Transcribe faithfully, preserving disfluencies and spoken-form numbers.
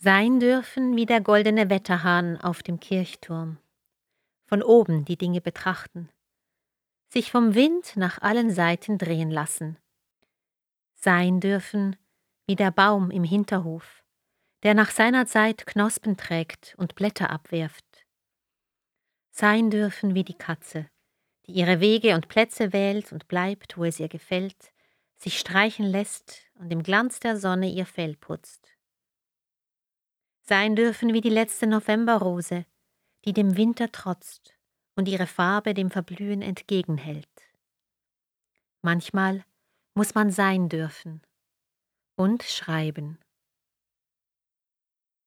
Sein dürfen wie der goldene Wetterhahn auf dem Kirchturm, von oben die Dinge betrachten, sich vom Wind nach allen Seiten drehen lassen. Sein dürfen wie der Baum im Hinterhof, der nach seiner Zeit Knospen trägt und Blätter abwirft. Sein dürfen wie die Katze, die ihre Wege und Plätze wählt und bleibt, wo es ihr gefällt, sich streichen lässt und im Glanz der Sonne ihr Fell putzt. Sein dürfen wie die letzte Novemberrose, die dem Winter trotzt und ihre Farbe dem Verblühen entgegenhält. Manchmal muss man sein dürfen und schreiben.